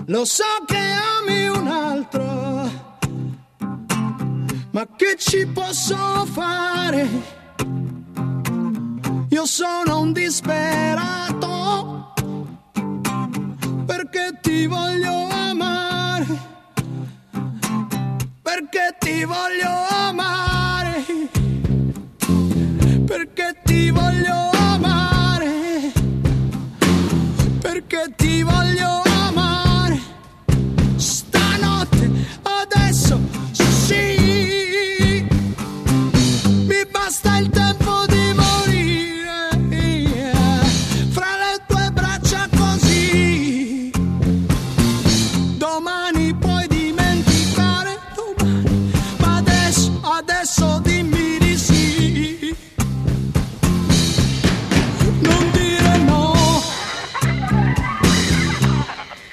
Lo so che ami un altro, ma che ci posso fare? Io sono un disperato, perché ti voglio amare, perché ti voglio amare.